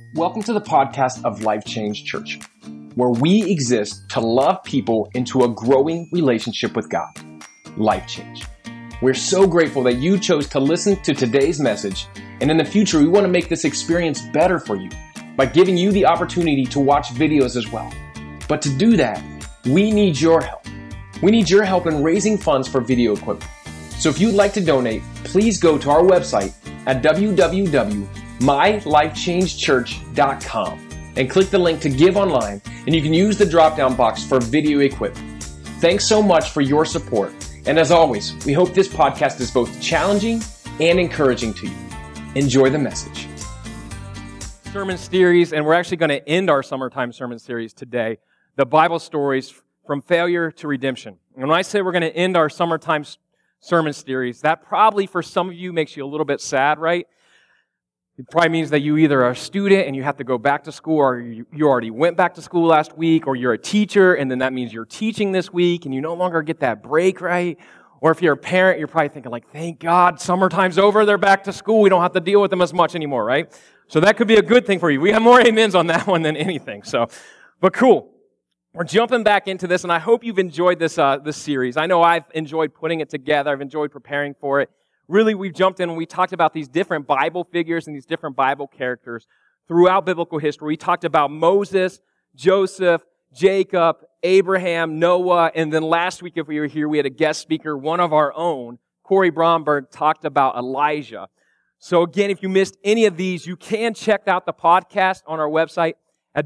Welcome to the podcast of Life Change Church, where we exist to love people into a growing relationship with God. Life Change. We're so grateful that you chose to listen to today's message, and in the future, we want to make this experience better for you by giving you the opportunity to watch videos as well. But to do that, we need your help. We need your help in raising funds for video equipment. So if you'd like to donate, please go to our website at www.mylifechangechurch.com and click the link to give online, and you can use the drop-down box for video equipment. Thanks so much for your support. And as always, we hope this podcast is both challenging and encouraging to you. Enjoy the message. Sermon series, and we're actually going to end our summertime sermon series today, the Bible stories from failure to redemption. And when I say we're going to end our summertime sermon series, that probably for some of you makes you a little bit sad, right? It probably means that you either are a student and you have to go back to school, or you already went back to school last week, or you're a teacher and then that means you're teaching this week and you no longer get that break, right? Or if you're a parent, you're probably thinking like, thank God, summertime's over, they're back to school, we don't have to deal with them as much anymore, right? So that could be a good thing for you. We have more amens on that one than anything. But cool. We're jumping back into this, and I hope you've enjoyed this series. I know I've enjoyed putting it together. I've enjoyed preparing for it. Really, we've jumped in and we talked about these different Bible figures and these different Bible characters throughout biblical history. We talked about Moses, Joseph, Jacob, Abraham, Noah, and then last week, if we were here, we had a guest speaker, one of our own, Corey Bromberg, talked about Elijah. So again, if you missed any of these, you can check out the podcast on our website at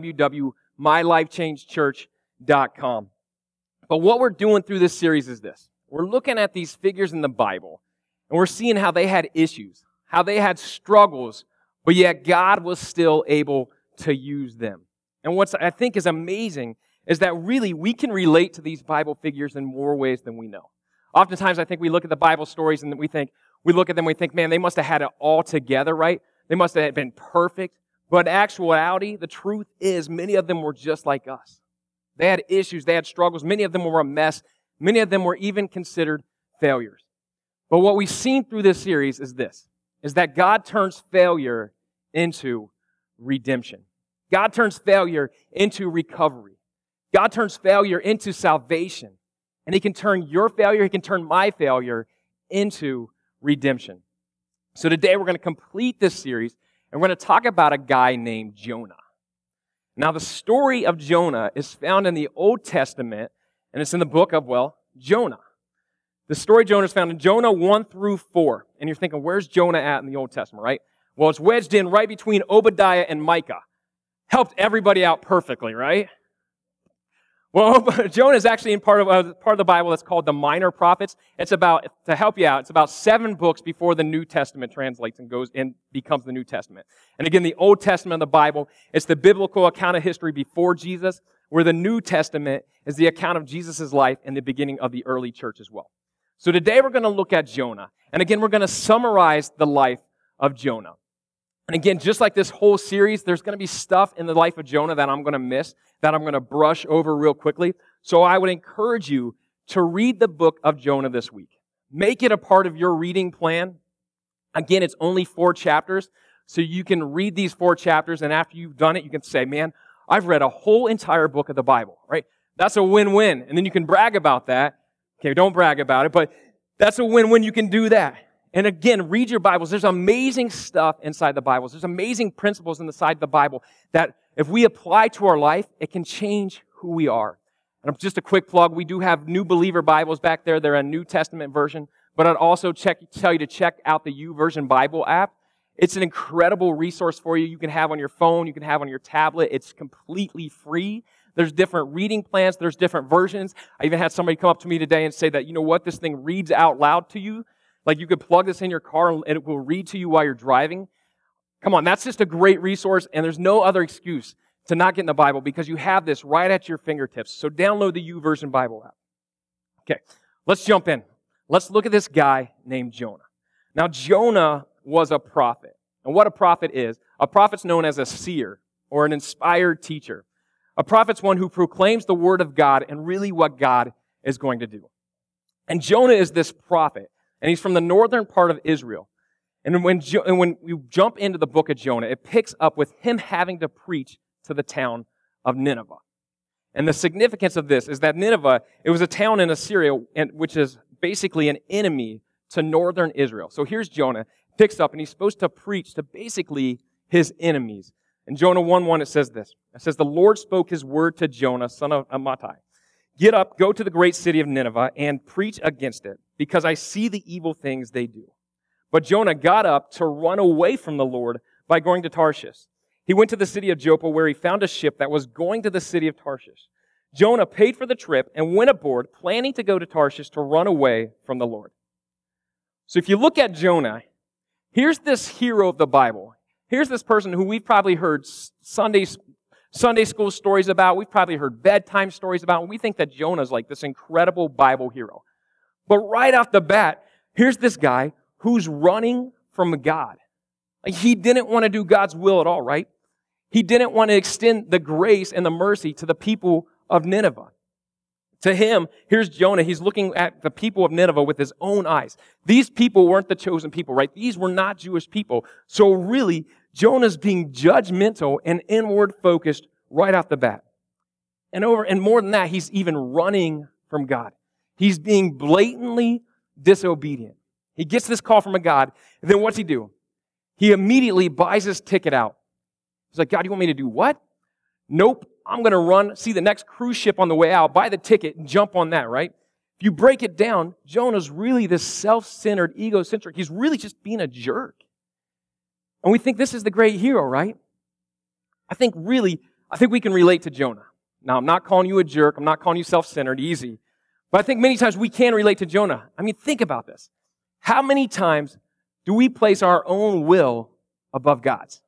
www.mylifechangechurch.com. But what we're doing through this series is this. We're looking at these figures in the Bible, and we're seeing how they had issues, how they had struggles, but yet God was still able to use them. And what I think is amazing is that really we can relate to these Bible figures in more ways than we know. Oftentimes I think we look at the Bible stories and we look at them and we think, man, they must have had it all together, right? They must have been perfect. But in actuality, the truth is many of them were just like us. They had issues, they had struggles. Many of them were a mess. Many of them were even considered failures. But what we've seen through this series is this, is that God turns failure into redemption. God turns failure into recovery. God turns failure into salvation. And He can turn your failure, He can turn my failure into redemption. So today we're going to complete this series, and we're going to talk about a guy named Jonah. Now the story of Jonah is found in the Old Testament, and it's in the book of, Jonah. The story of Jonah is found in Jonah 1 through 4. And you're thinking, where's Jonah at in the Old Testament, right? Well, it's wedged in right between Obadiah and Micah. Helped everybody out perfectly, right? Well, Jonah is actually in part of the Bible that's called the Minor Prophets. It's about, to help you out, it's about 7 books before the New Testament translates and goes and becomes the New Testament. And again, the Old Testament of the Bible, it's the biblical account of history before Jesus, where the New Testament is the account of Jesus' life and the beginning of the early church as well. So today we're going to look at Jonah. And again, we're going to summarize the life of Jonah. And again, just like this whole series, there's going to be stuff in the life of Jonah that I'm going to miss, that I'm going to brush over real quickly. So I would encourage you to read the book of Jonah this week. Make it a part of your reading plan. Again, it's only 4 chapters, so you can read these 4 chapters, and after you've done it, you can say, man, I've read a whole entire book of the Bible, right? That's a win-win. And then you can brag about that. Okay, don't brag about it, but that's a win-win. You can do that. And again, read your Bibles. There's amazing stuff inside the Bibles. There's amazing principles inside the Bible that if we apply to our life, it can change who we are. And just a quick plug, we do have New Believer Bibles back there. They're a New Testament version. But I'd also tell you to check out the YouVersion Bible app. It's an incredible resource for you. You can have on your phone. You can have on your tablet. It's completely free. There's different reading plans. There's different versions. I even had somebody come up to me today and say that, you know what, this thing reads out loud to you. Like you could plug this in your car and it will read to you while you're driving. Come on, that's just a great resource, and there's no other excuse to not get in the Bible because you have this right at your fingertips. So download the YouVersion Bible app. Okay, let's jump in. Let's look at this guy named Jonah. Now, Jonah was a prophet. And what a prophet's known as a seer or an inspired teacher. A prophet's one who proclaims the word of God and really what God is going to do. And Jonah is this prophet, and he's from the northern part of Israel. And when we jump into the book of Jonah, it picks up with him having to preach to the town of Nineveh. And the significance of this is that Nineveh, it was a town in Assyria, which is basically an enemy to northern Israel. So here's Jonah, picks up, and he's supposed to preach to basically his enemies. In Jonah 1:1, it says this. It says, the Lord spoke his word to Jonah, son of Amittai. Get up, go to the great city of Nineveh, and preach against it, because I see the evil things they do. But Jonah got up to run away from the Lord by going to Tarshish. He went to the city of Joppa, where he found a ship that was going to the city of Tarshish. Jonah paid for the trip and went aboard, planning to go to Tarshish to run away from the Lord. So if you look at Jonah, here's this hero of the Bible. Here's this person who we've probably heard Sunday school stories about. We've probably heard bedtime stories about. And we think that Jonah's like this incredible Bible hero. But right off the bat, here's this guy who's running from God. Like, he didn't want to do God's will at all, right? He didn't want to extend the grace and the mercy to the people of Nineveh. To him, here's Jonah. He's looking at the people of Nineveh with his own eyes. These people weren't the chosen people, right? These were not Jewish people. So really, Jonah's being judgmental and inward focused right off the bat. And more than that, he's even running from God. He's being blatantly disobedient. He gets this call from a God, and then what's he do? He immediately buys his ticket out. He's like, God, you want me to do what? Nope, I'm going to run, see the next cruise ship on the way out, buy the ticket, and jump on that, right? If you break it down, Jonah's really this self-centered, egocentric. He's really just being a jerk. And we think this is the great hero, right? I think we can relate to Jonah. Now, I'm not calling you a jerk. I'm not calling you self-centered, easy. But I think many times we can relate to Jonah. I mean, think about this. How many times do we place our own will above God's?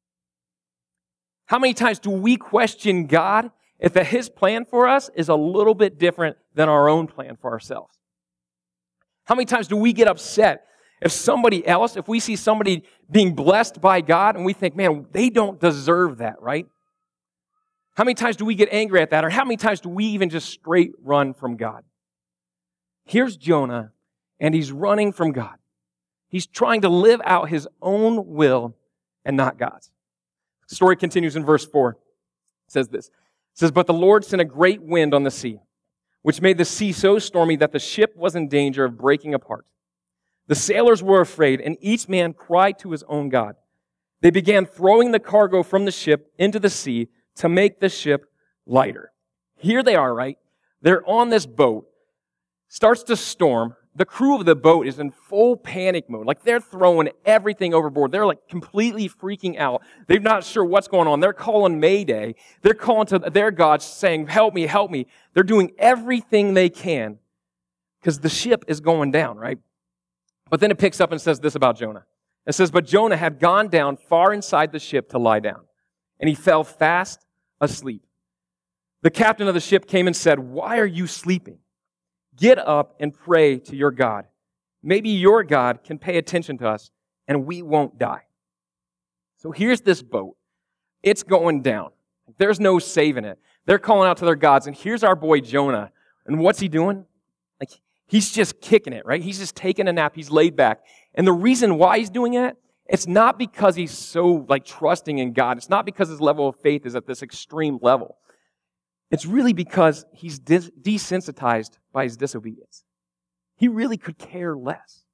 How many times do we question God if His plan for us is a little bit different than our own plan for ourselves? How many times do we get upset if we see somebody being blessed by God and we think, man, they don't deserve that, right? How many times do we get angry at that? Or how many times do we even just straight run from God? Here's Jonah, and he's running from God. He's trying to live out his own will and not God's. The story continues in verse 4. It says this. It says, but the Lord sent a great wind on the sea, which made the sea so stormy that the ship was in danger of breaking apart. The sailors were afraid, and each man cried to his own God. They began throwing the cargo from the ship into the sea to make the ship lighter. Here they are, right? They're on this boat. Starts to storm. The crew of the boat is in full panic mode. Like, they're throwing everything overboard. They're like completely freaking out. They're not sure what's going on. They're calling Mayday. They're calling to their gods saying, help me, help me. They're doing everything they can because the ship is going down, right? But then it picks up and says this about Jonah. It says, but Jonah had gone down far inside the ship to lie down, and he fell fast asleep. The captain of the ship came and said, why are you sleeping? Get up and pray to your God. Maybe your God can pay attention to us and we won't die. So here's this boat. It's going down. There's no saving it. They're calling out to their gods, and here's our boy Jonah. And what's he doing? Like, he's just kicking it, right? He's just taking a nap. He's laid back. And the reason why he's doing it, it's not because he's so trusting in God. It's not because his level of faith is at this extreme level. It's really because he's desensitized by his disobedience. He really could care less.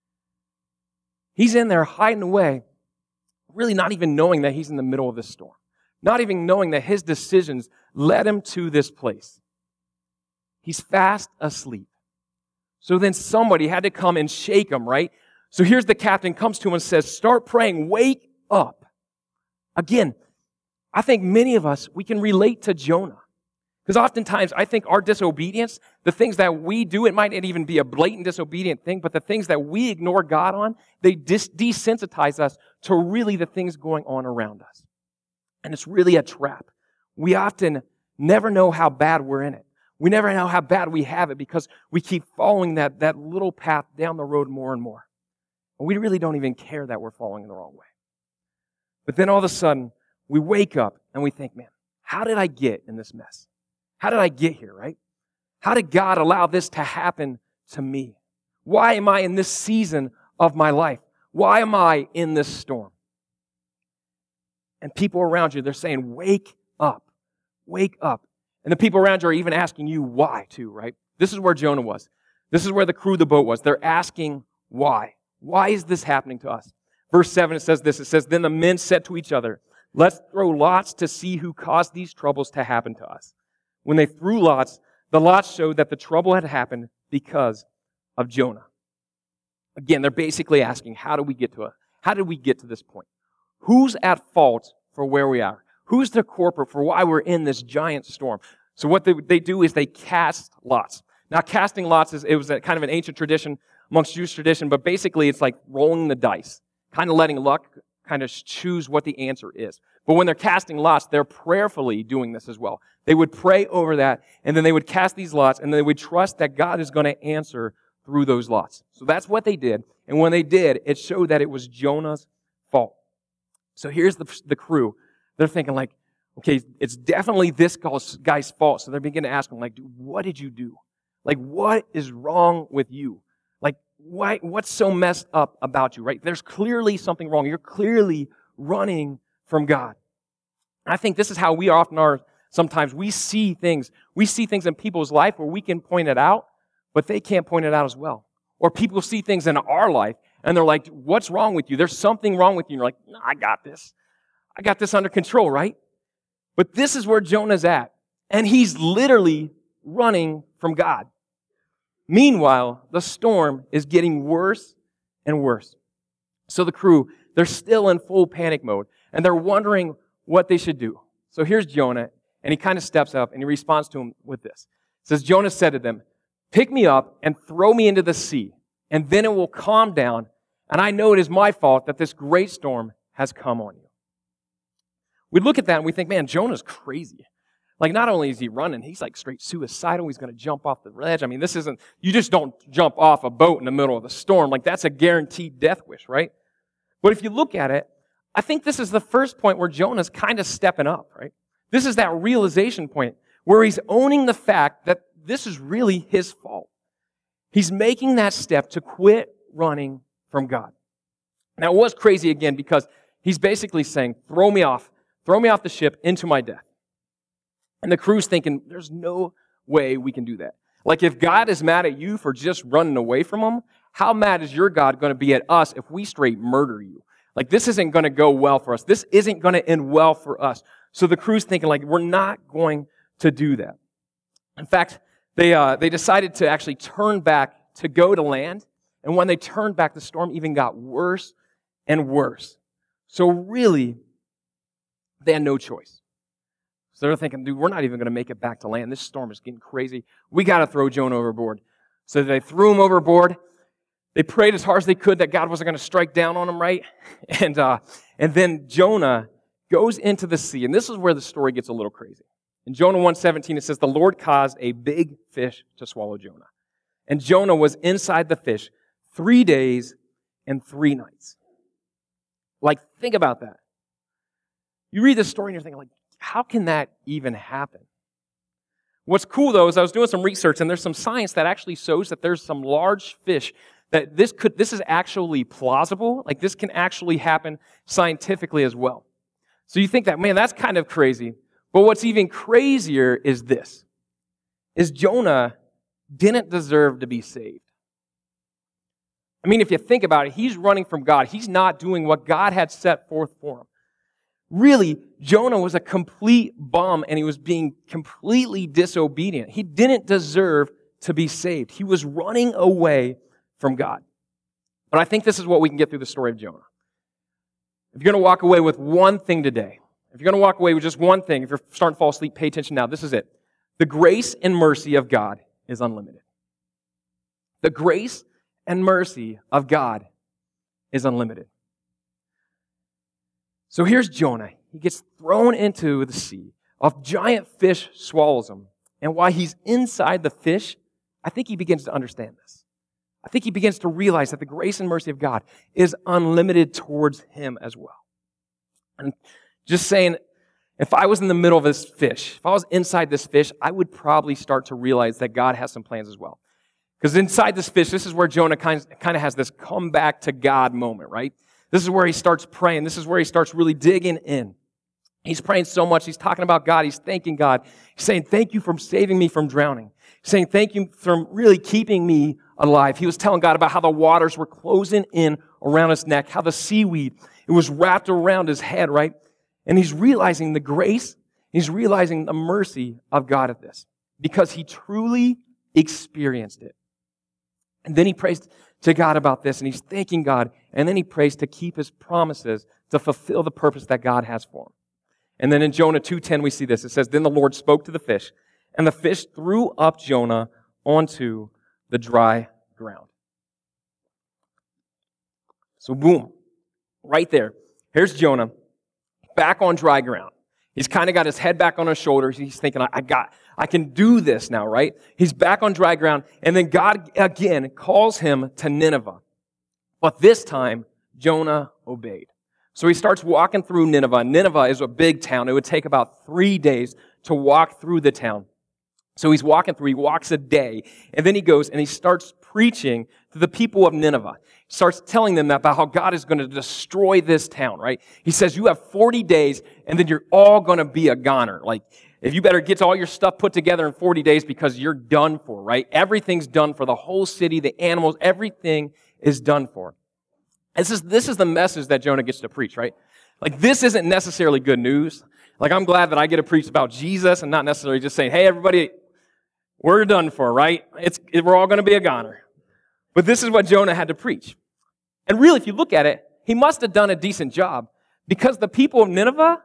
He's in there hiding away, really not even knowing that he's in the middle of this storm. Not even knowing that his decisions led him to this place. He's fast asleep. So then somebody had to come and shake him, right? So here's the captain comes to him and says, start praying, wake up. Again, I think many of us, we can relate to Jonah. Because oftentimes, I think our disobedience, the things that we do, it might not even be a blatant disobedient thing, but the things that we ignore God on, they desensitize us to really the things going on around us. And it's really a trap. We often never know how bad we're in it. We never know how bad we have it because we keep following that little path down the road more and more. And we really don't even care that we're following in the wrong way. But then all of a sudden, we wake up and we think, man, how did I get in this mess? How did I get here, right? How did God allow this to happen to me? Why am I in this season of my life? Why am I in this storm? And people around you, they're saying, wake up, wake up. And the people around you are even asking you why too, right? This is where Jonah was. This is where the crew of the boat was. They're asking why. Why is this happening to us? Verse 7, it says this. It says, then the men said to each other, let's throw lots to see who caused these troubles to happen to us. When they threw lots, the lots showed that the trouble had happened because of Jonah. Again, they're basically asking, how did we get to this point? Who's at fault for where we are? Who's the culprit for why we're in this giant storm? So what they do is they cast lots. Now, casting lots it was a kind of an ancient tradition amongst Jewish tradition, but basically it's like rolling the dice, kind of letting luck kind of choose what the answer is. But when they're casting lots, they're prayerfully doing this as well. They would pray over that, and then they would cast these lots, and they would trust that God is going to answer through those lots. So that's what they did. And when they did, it showed that it was Jonah's fault. So here's the crew. They're thinking like, okay, it's definitely this guy's fault. So they're beginning to ask him like, dude, what did you do? Like, what is wrong with you? Like, what's so messed up about you, right? There's clearly something wrong. You're clearly running from God. And I think this is how we often are sometimes. We see things in people's life where we can point it out, but they can't point it out as well. Or people see things in our life, and they're like, what's wrong with you? There's something wrong with you. And you're like, no, I got this. I got this under control, right? But this is where Jonah's at. And he's literally running from God. Meanwhile, the storm is getting worse and worse. So the crew, they're still in full panic mode, and they're wondering what they should do. So here's Jonah, and he kind of steps up, and he responds to him with this. It says, Jonah said to them, pick me up and throw me into the sea, and then it will calm down, and I know it is my fault that this great storm has come on you. We look at that and we think, man, Jonah's crazy. Like, not only is he running, he's like straight suicidal. He's going to jump off the ledge. I mean, you just don't jump off a boat in the middle of the storm. Like, that's a guaranteed death wish, right? But if you look at it, I think this is the first point where Jonah's kind of stepping up, right? This is that realization point where he's owning the fact that this is really his fault. He's making that step to quit running from God. Now, it was crazy again because he's basically saying, throw me off the ship into my death. And the crew's thinking, there's no way we can do that. Like, if God is mad at you for just running away from him, how mad is your God going to be at us if we straight murder you? Like, this isn't going to go well for us. This isn't going to end well for us. So the crew's thinking, like, we're not going to do that. In fact, they decided to actually turn back to go to land. And when they turned back, the storm even got worse and worse. So really, they had no choice. So they're thinking, dude, we're not even going to make it back to land. This storm is getting crazy. We got to throw Jonah overboard. So they threw him overboard. They prayed as hard as they could that God wasn't going to strike down on him, right? And then Jonah goes into the sea. And this is where the story gets a little crazy. In Jonah 1:17, it says, the Lord caused a big fish to swallow Jonah. And Jonah was inside the fish 3 days and 3 nights. Like, think about that. You read this story and you're thinking, like, how can that even happen? What's cool, though, is I was doing some research, and there's some science that actually shows that there's some large fish that this is actually plausible. Like, this can actually happen scientifically as well. So you think that, man, that's kind of crazy. But what's even crazier is this, is Jonah didn't deserve to be saved. I mean, if you think about it, he's running from God. He's not doing what God had set forth for him. Really, Jonah was a complete bum, and he was being completely disobedient. He didn't deserve to be saved. He was running away from God. But I think this is what we can get through the story of Jonah. If you're going to walk away with one thing today, if you're going to walk away with just one thing, if you're starting to fall asleep, pay attention now. This is it. The grace and mercy of God is unlimited. The grace and mercy of God is unlimited. So here's Jonah. He gets thrown into the sea. A giant fish swallows him. And while he's inside the fish, I think he begins to understand this. I think he begins to realize that the grace and mercy of God is unlimited towards him as well. And just saying, if I was in the middle of this fish, if I was inside this fish, I would probably start to realize that God has some plans as well. Because inside this fish, this is where Jonah kind of has this come back to God moment, right? This is where he starts praying. This is where he starts really digging in. He's praying so much. He's talking about God. He's thanking God. He's saying, thank you for saving me from drowning. He's saying, thank you for really keeping me alive. He was telling God about how the waters were closing in around his neck, how the seaweed, it was wrapped around his head, right? And he's realizing the grace, he's realizing the mercy of God at this because he truly experienced it. And then he prays to God about this, and he's thanking God, and then he prays to keep his promises to fulfill the purpose that God has for him. And then in Jonah 2:10 we see this. It says, then the Lord spoke to the fish, and the fish threw up Jonah onto the dry ground. So boom, right there. Here's Jonah, back on dry ground. He's kind of got his head back on his shoulders. He's thinking, I can do this now, right? He's back on dry ground. And then God again calls him to Nineveh. But this time, Jonah obeyed. So he starts walking through Nineveh. Nineveh is a big town. It would take about 3 days to walk through the town. So he's walking through, he walks a day, and then he goes and he starts preaching to the people of Nineveh. He starts telling them about how God is going to destroy this town, right? He says, you have 40 days, and then you're all going to be a goner. Like, if you better get all your stuff put together in 40 days because you're done for, right? Everything's done for. The whole city, the animals, everything is done for. This is the message that Jonah gets to preach, right? Like, this isn't necessarily good news. Like, I'm glad that I get to preach about Jesus and not necessarily just saying, hey, everybody, we're done for, right? We're all going to be a goner. But this is what Jonah had to preach. And really, if you look at it, he must have done a decent job because the people of Nineveh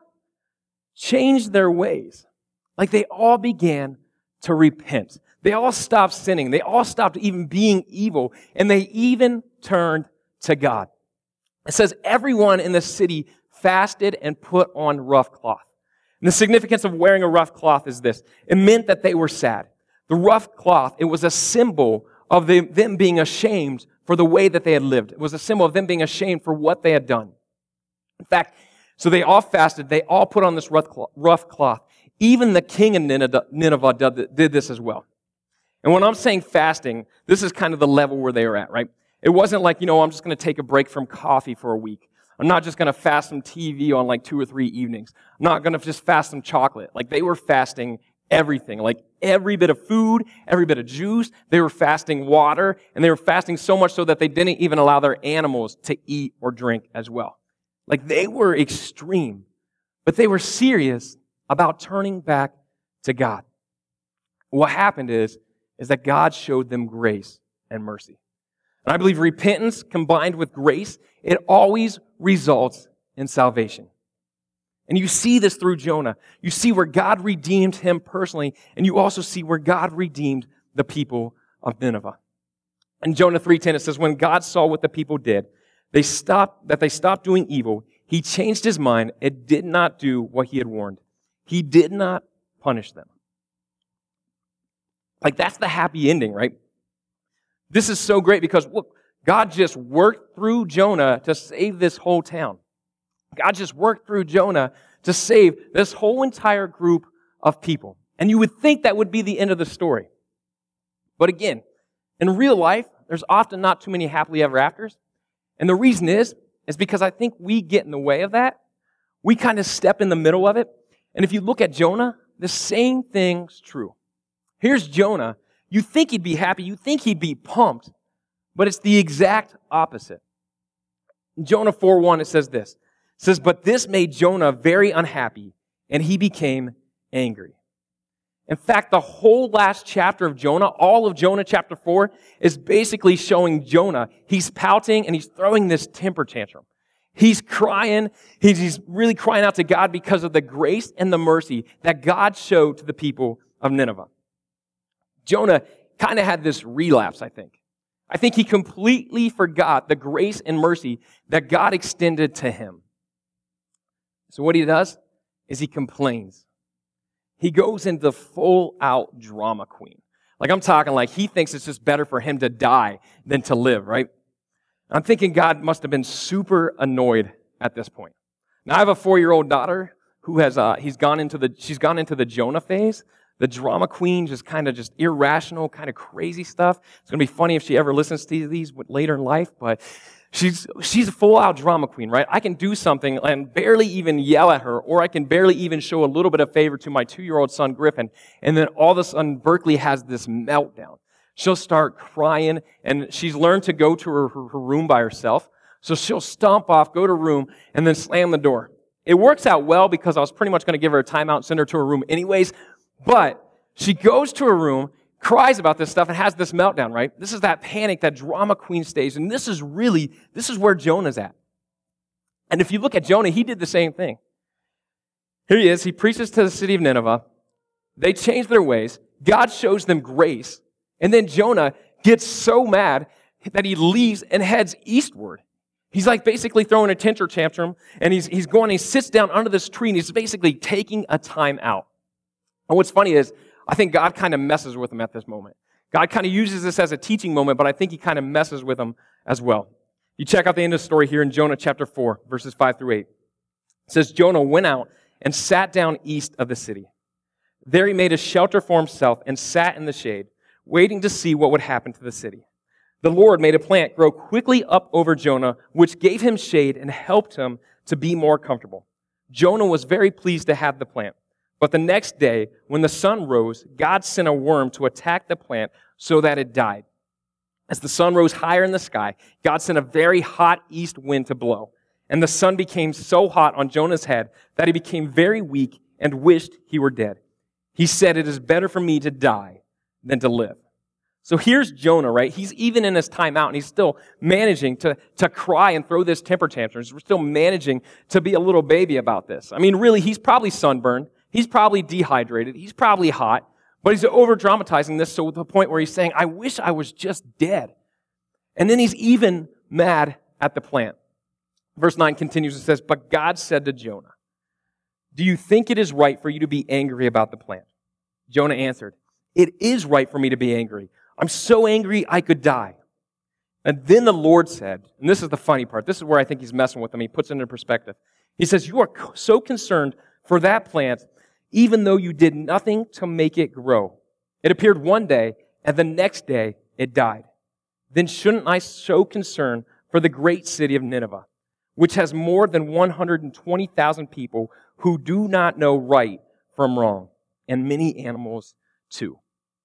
changed their ways. Like, they all began to repent. They all stopped sinning. They all stopped even being evil. And they even turned to God. It says everyone in the city fasted and put on rough cloth. And the significance of wearing a rough cloth is this. It meant that they were sad. The rough cloth, it was a symbol of them being ashamed for the way that they had lived. It was a symbol of them being ashamed for what they had done. In fact, so they all fasted. They all put on this rough cloth. Even the king of Nineveh did this as well. And when I'm saying fasting, this is kind of the level where they were at, right? It wasn't like, I'm just going to take a break from coffee for a week. I'm not just going to fast some TV on like 2 or 3 evenings. I'm not going to just fast some chocolate. Like, they were fasting everything, like every bit of food, every bit of juice. They were fasting water, and they were fasting so much so that they didn't even allow their animals to eat or drink as well. Like, they were extreme, but they were serious about turning back to God. What happened is that God showed them grace and mercy. And I believe repentance combined with grace, it always results in salvation. And you see this through Jonah. You see where God redeemed him personally, and you also see where God redeemed the people of Nineveh. In Jonah 3:10, it says, when God saw what the people did, they stopped doing evil. He changed his mind and did not do what he had warned. He did not punish them. Like, that's the happy ending, right? This is so great because, look, God just worked through Jonah to save this whole town. God just worked through Jonah to save this whole entire group of people. And you would think that would be the end of the story. But again, in real life, there's often not too many happily ever afters. And the reason is because I think we get in the way of that. We kind of step in the middle of it. And if you look at Jonah, the same thing's true. Here's Jonah. You think he'd be happy. You think he'd be pumped. But it's the exact opposite. In Jonah 4:1, it says this. It says, but this made Jonah very unhappy, and he became angry. In fact, the whole last chapter of Jonah, all of Jonah chapter 4, is basically showing Jonah. He's pouting and he's throwing this temper tantrum. He's crying. He's really crying out to God because of the grace and the mercy that God showed to the people of Nineveh. Jonah kind of had this relapse, I think. I think he completely forgot the grace and mercy that God extended to him. So what he does is he complains. He goes into full-out drama queen. Like, I'm talking like he thinks it's just better for him to die than to live, right? I'm thinking God must have been super annoyed at this point. Now, I have a 4-year-old daughter who has she's gone into the Jonah phase. the drama queen, just irrational, kind of crazy stuff. It's going to be funny if she ever listens to these later in life, but she's a full-out drama queen, right? I can do something and barely even yell at her, or I can barely even show a little bit of favor to my 2-year-old son, Griffin, and then all of a sudden, Berkeley has this meltdown. She'll start crying, and she's learned to go to her room by herself, so she'll stomp off, go to her room, and then slam the door. It works out well because I was pretty much going to give her a timeout and send her to her room anyways, but she goes to her room, cries about this stuff, and has this meltdown, right? This is that panic, that drama queen stage, and this is where Jonah's at. And if you look at Jonah, he did the same thing. Here he is, he preaches to the city of Nineveh. They change their ways. God shows them grace. And then Jonah gets so mad that he leaves and heads eastward. He's like basically throwing a temper tantrum, and he's going, he sits down under this tree, and he's basically taking a time out. And what's funny is, I think God kind of messes with him at this moment. God kind of uses this as a teaching moment, but I think he kind of messes with him as well. You check out the end of the story here in Jonah chapter 4, verses 5 through 8. It says, Jonah went out and sat down east of the city. There he made a shelter for himself and sat in the shade, waiting to see what would happen to the city. The Lord made a plant grow quickly up over Jonah, which gave him shade and helped him to be more comfortable. Jonah was very pleased to have the plant. But the next day, when the sun rose, God sent a worm to attack the plant so that it died. As the sun rose higher in the sky, God sent a very hot east wind to blow. And the sun became so hot on Jonah's head that he became very weak and wished he were dead. He said, "It is better for me to die than to live." So here's Jonah, right? He's even in his time out, and he's still managing to cry and throw this temper tantrum. We're still managing to be a little baby about this. I mean, really, he's probably sunburned. He's probably dehydrated. He's probably hot. But he's over-dramatizing this to the point where he's saying, I wish I was just dead. And then he's even mad at the plant. Verse 9 continues and says, But God said to Jonah, Do you think it is right for you to be angry about the plant? Jonah answered, It is right for me to be angry. I'm so angry I could die. And then the Lord said, and this is the funny part, this is where I think he's messing with him. He puts it into perspective. He says, You are so concerned for that plant, even though you did nothing to make it grow. It appeared one day, and the next day it died. Then shouldn't I show concern for the great city of Nineveh, which has more than 120,000 people who do not know right from wrong, and many animals too?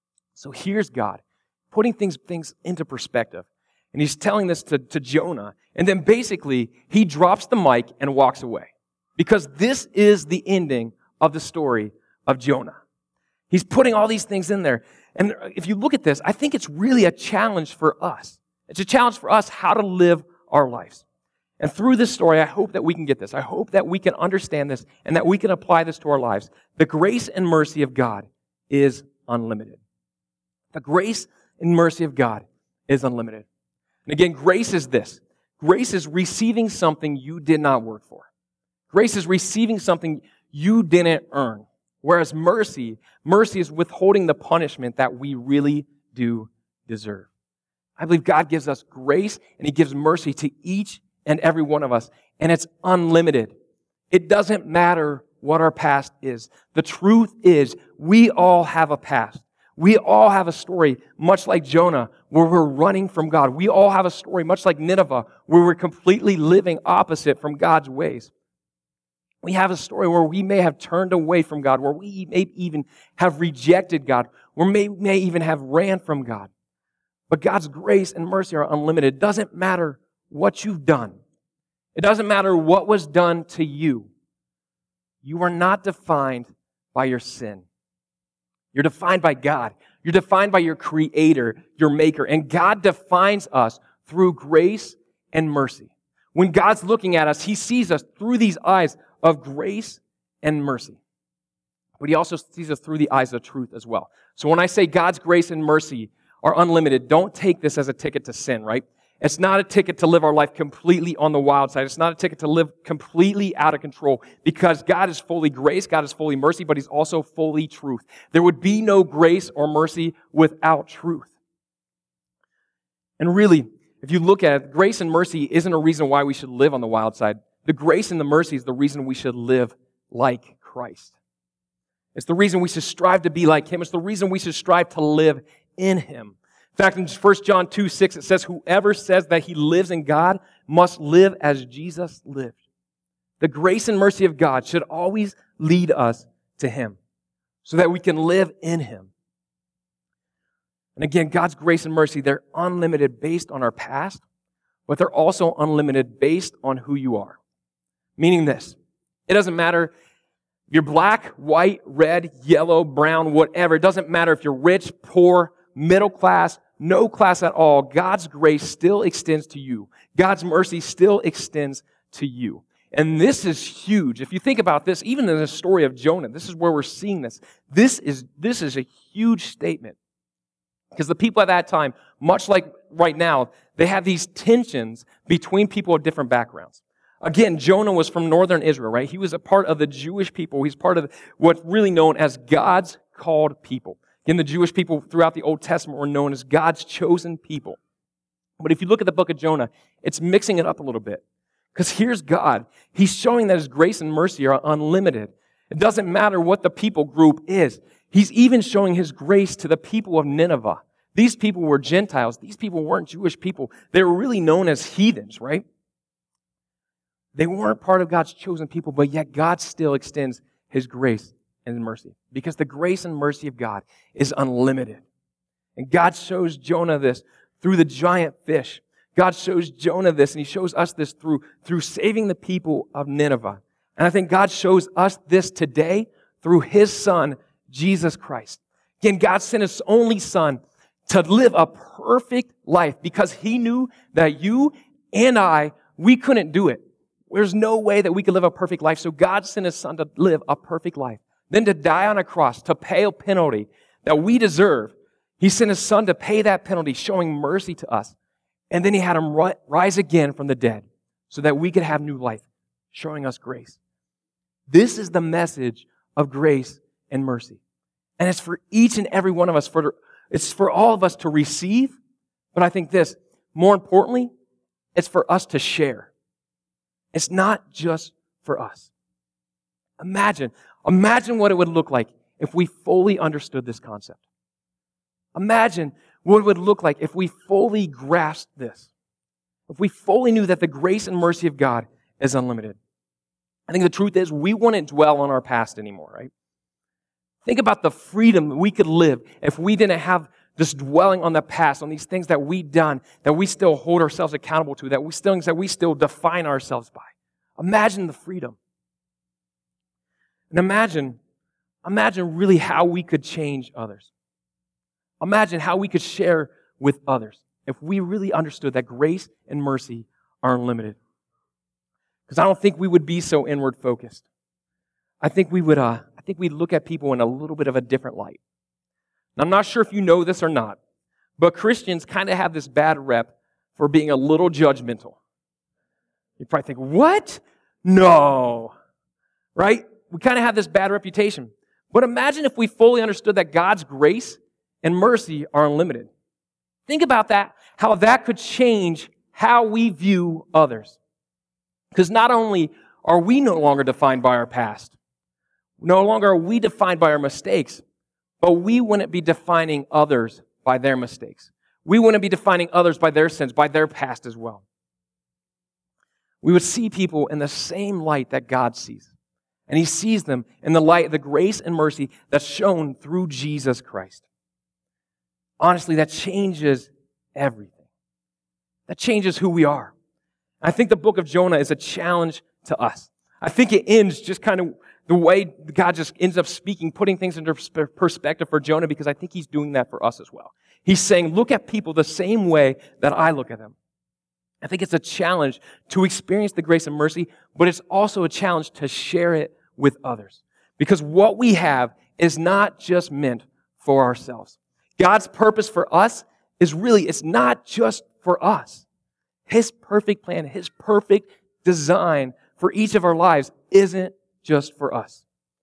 So here's God putting things into perspective. And he's telling this to Jonah. And then basically, he drops the mic and walks away. Because this is the ending of the story of Jonah. He's putting all these things in there. And if you look at this, I think it's really a challenge for us. It's a challenge for us how to live our lives. And through this story, I hope that we can get this. I hope that we can understand this and that we can apply this to our lives. The grace and mercy of God is unlimited. The grace and mercy of God is unlimited. And again, grace is this. Grace is receiving something you did not work for. Grace is receiving something you didn't earn. Whereas mercy is withholding the punishment that we really do deserve. I believe God gives us grace and He gives mercy to each and every one of us. And it's unlimited. It doesn't matter what our past is. The truth is, we all have a past. We all have a story, much like Jonah, where we're running from God. We all have a story, much like Nineveh, where we're completely living opposite from God's ways. We have a story where we may have turned away from God, where we may even have rejected God, where we may even have ran from God. But God's grace and mercy are unlimited. It doesn't matter what you've done. It doesn't matter what was done to you. You are not defined by your sin. You're defined by God. You're defined by your Creator, your Maker. And God defines us through grace and mercy. When God's looking at us, He sees us through these eyes of grace and mercy. But He also sees us through the eyes of truth as well. So when I say God's grace and mercy are unlimited, don't take this as a ticket to sin, right? It's not a ticket to live our life completely on the wild side. It's not a ticket to live completely out of control, because God is fully grace, God is fully mercy, but He's also fully truth. There would be no grace or mercy without truth. And really, if you look at it, grace and mercy isn't a reason why we should live on the wild side. The grace and the mercy is the reason we should live like Christ. It's the reason we should strive to be like Him. It's the reason we should strive to live in Him. In fact, in 1 John 2:6, it says, whoever says that he lives in God must live as Jesus lived. The grace and mercy of God should always lead us to Him so that we can live in Him. And again, God's grace and mercy, they're unlimited based on our past, but they're also unlimited based on who you are. Meaning this, it doesn't matter if you're black, white, red, yellow, brown, whatever. It doesn't matter if you're rich, poor, middle class, no class at all. God's grace still extends to you. God's mercy still extends to you. And this is huge. If you think about this, even in the story of Jonah, this is where we're seeing this. This is a huge statement. Because the people at that time, much like right now, they have these tensions between people of different backgrounds. Again, Jonah was from northern Israel, right? He was a part of the Jewish people. He's part of what's really known as God's called people. Again, the Jewish people throughout the Old Testament were known as God's chosen people. But if you look at the book of Jonah, it's mixing it up a little bit. Because here's God. He's showing that His grace and mercy are unlimited. It doesn't matter what the people group is. He's even showing His grace to the people of Nineveh. These people were Gentiles. These people weren't Jewish people. They were really known as heathens, right? They weren't part of God's chosen people, but yet God still extends His grace and mercy. Because the grace and mercy of God is unlimited. And God shows Jonah this through the giant fish. God shows Jonah this, and He shows us this through saving the people of Nineveh. And I think God shows us this today through His Son, Jesus Christ. Again, God sent His only Son to live a perfect life because He knew that you and I, we couldn't do it. There's no way that we could live a perfect life. So God sent His Son to live a perfect life. Then to die on a cross, to pay a penalty that we deserve. He sent His Son to pay that penalty, showing mercy to us. And then He had Him rise again from the dead so that we could have new life, showing us grace. This is the message of grace and mercy. And it's for each and every one of us, it's for all of us to receive. But I think this, more importantly, it's for us to share. It's not just for us. Imagine what it would look like if we fully understood this concept. Imagine what it would look like if we fully grasped this. If we fully knew that the grace and mercy of God is unlimited. I think the truth is we wouldn't dwell on our past anymore, right? Think about the freedom we could live if we didn't have this dwelling on the past, on these things that we've done, that we still hold ourselves accountable to, that we still define ourselves by. Imagine the freedom. And imagine really how we could change others. Imagine how we could share with others if we really understood that grace and mercy are unlimited. Because I don't think we would be so inward focused. I think we'd look at people in a little bit of a different light. Now, I'm not sure if you know this or not, but Christians kind of have this bad rep for being a little judgmental. You probably think, what? No. Right? We kind of have this bad reputation. But imagine if we fully understood that God's grace and mercy are unlimited. Think about that, how that could change how we view others. Because not only are we no longer defined by our past, no longer are we defined by our mistakes, but we wouldn't be defining others by their mistakes. We wouldn't be defining others by their sins, by their past as well. We would see people in the same light that God sees. And He sees them in the light of the grace and mercy that's shown through Jesus Christ. Honestly, that changes everything. That changes who we are. I think the book of Jonah is a challenge to us. I think it ends just kind of the way God just ends up speaking, putting things into perspective for Jonah, because I think He's doing that for us as well. He's saying, look at people the same way that I look at them. I think it's a challenge to experience the grace and mercy, but it's also a challenge to share it with others. Because what we have is not just meant for ourselves. God's purpose for us is really, it's not just for us. His perfect plan, His perfect design for each of our lives isn't just for us.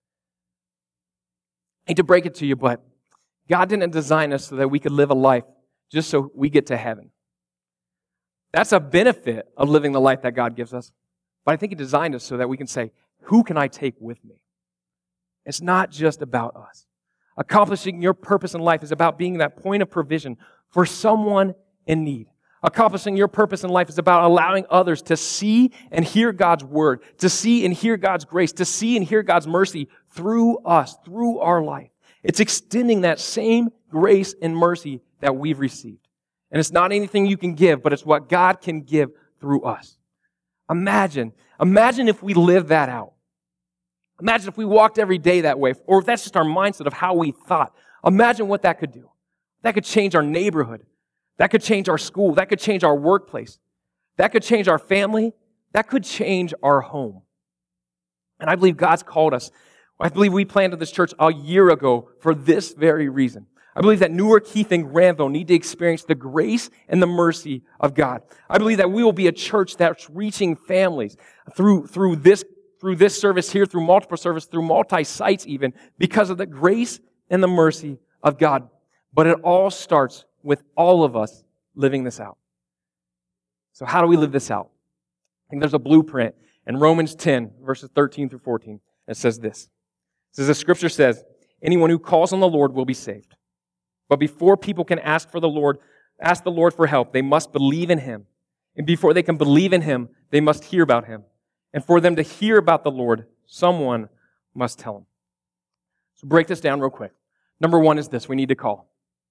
I hate to break it to you, but God didn't design us so that we could live a life just so we get to heaven. That's a benefit of living the life that God gives us. But I think He designed us so that we can say, who can I take with me? It's not just about us. Accomplishing your purpose in life is about being that point of provision for someone in need. Accomplishing your purpose in life is about allowing others to see and hear God's word, to see and hear God's grace, to see and hear God's mercy through us, through our life. It's extending that same grace and mercy that we've received. And it's not anything you can give, but it's what God can give through us. Imagine if we lived that out. Imagine if we walked every day that way, or if that's just our mindset of how we thought. Imagine what that could do. That could change our neighborhood. That could change our school. That could change our workplace. That could change our family. That could change our home. And I believe God's called us. I believe we planted this church a year ago for this very reason. I believe that Newark, Heath, and Granville need to experience the grace and the mercy of God. I believe that we will be a church that's reaching families through this service here, through multiple service, through multi-sites even, because of the grace and the mercy of God. But it all starts with all of us living this out. So how do we live this out? I think there's a blueprint in Romans 10, verses 13 through 14. It says this. It says, the scripture says, anyone who calls on the Lord will be saved. But before people can ask the Lord for help, they must believe in Him. And before they can believe in Him, they must hear about Him. And for them to hear about the Lord, someone must tell them. So break this down real quick. Number one is this: we need to call.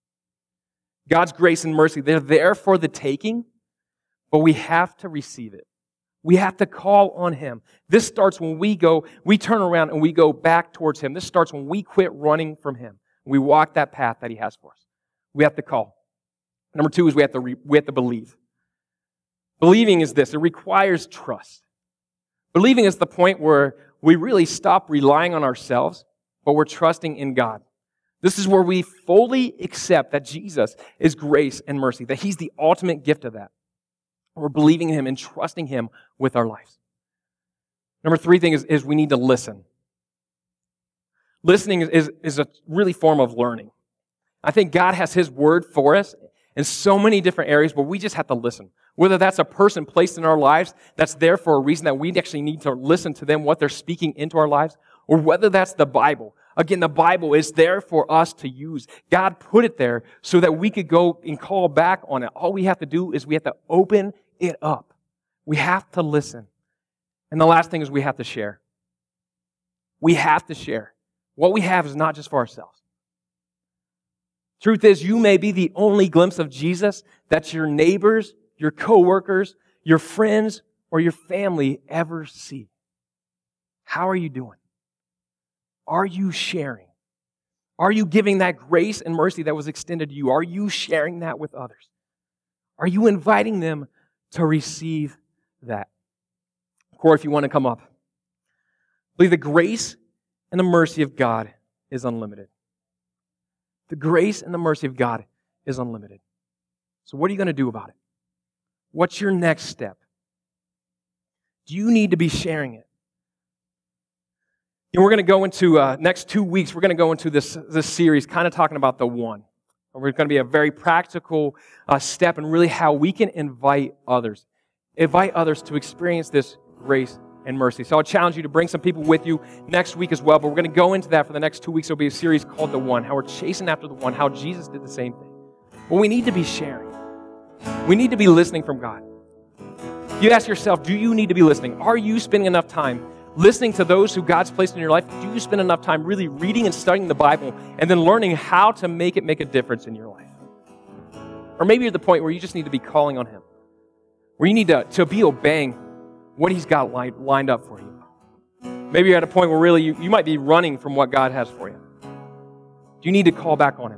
God's grace and mercy, they're there for the taking, but we have to receive it. We have to call on Him. This starts when we turn around and we go back towards Him. This starts when we quit running from Him. We walk that path that He has for us. We have to call. Number two is we have to believe. Believing is this: it requires trust. Believing is the point where we really stop relying on ourselves, but we're trusting in God. This is where we fully accept that Jesus is grace and mercy, that He's the ultimate gift of that. We're believing in Him and trusting Him with our lives. Number three thing is we need to listen. Listening is a really form of learning. I think God has His word for us in so many different areas, but we just have to listen. Whether that's a person placed in our lives that's there for a reason that we actually need to listen to them, what they're speaking into our lives, or whether that's the Bible. Again, the Bible is there for us to use. God put it there so that we could go and call back on it. All we have to do is we have to open it up. We have to listen. And the last thing is we have to share. We have to share. What we have is not just for ourselves. Truth is, you may be the only glimpse of Jesus that your neighbors, your coworkers, your friends, or your family ever see. How are you doing? Are you sharing? Are you giving that grace and mercy that was extended to you? Are you sharing that with others? Are you inviting them to receive that? Corey, if you want to come up. I believe the grace and the mercy of God is unlimited. The grace and the mercy of God is unlimited. So what are you going to do about it? What's your next step? Do you need to be sharing it? And we're going to go into, next 2 weeks, we're going to go into this series kind of talking about the one. And we're going to be a very practical step in really how we can invite others to experience this grace and mercy. So I'll challenge you to bring some people with you next week as well, but we're going to go into that for the next 2 weeks. It'll be a series called The One, how we're chasing after the one, how Jesus did the same thing. But we need to be sharing. We need to be listening from God. You ask yourself, do you need to be listening? Are you spending enough time listening to those who God's placed in your life? Do you spend enough time really reading and studying the Bible and then learning how to make it make a difference in your life? Or maybe you're at the point where you just need to be calling on Him, where you need to be obeying what He's got lined up for you. Maybe you're at a point where really you might be running from what God has for you. Do you need to call back on Him?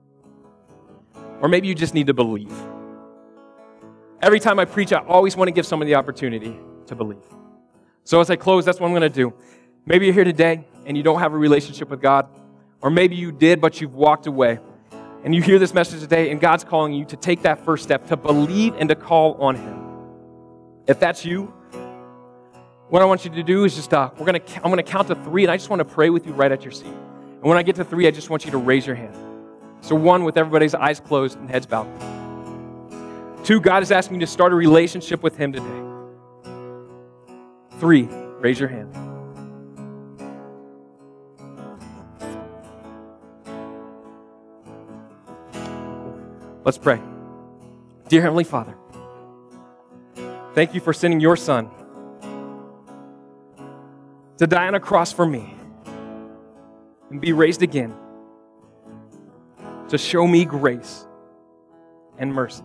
Or maybe you just need to believe. Every time I preach, I always want to give someone the opportunity to believe. So as I close, that's what I'm going to do. Maybe you're here today and you don't have a relationship with God, or maybe you did, but you've walked away. And you hear this message today, and God's calling you to take that first step, to believe and to call on Him. If that's you, what I want you to do is just, I'm going to count to 3, and I just want to pray with you right at your seat. And when I get to 3, I just want you to raise your hand. So 1, with everybody's eyes closed and heads bowed. 2, God is asking you to start a relationship with Him today. 3, raise your hand. Let's pray. Dear Heavenly Father, thank you for sending your Son to die on a cross for me and be raised again to show me grace and mercy.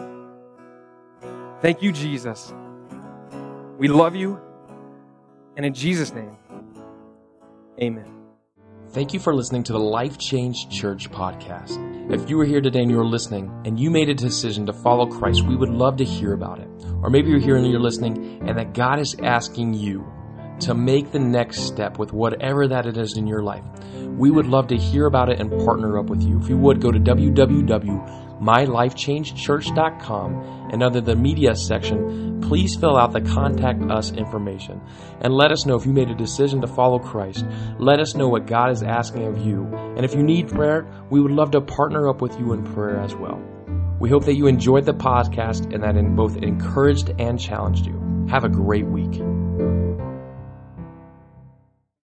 Thank you, Jesus. We love you, and in Jesus' name, amen. Thank you for listening to the Life Change Church podcast. If you were here today and you were listening and you made a decision to follow Christ, we would love to hear about it. Or maybe you're here and you're listening and that God is asking you to make the next step with whatever that it is in your life. We would love to hear about it and partner up with you. If you would, go to www.mylifechangechurch.com, and under the media section, please fill out the contact us information and let us know if you made a decision to follow Christ. Let us know what God is asking of you. And if you need prayer, we would love to partner up with you in prayer as well. We hope that you enjoyed the podcast and that it both encouraged and challenged you. Have a great week.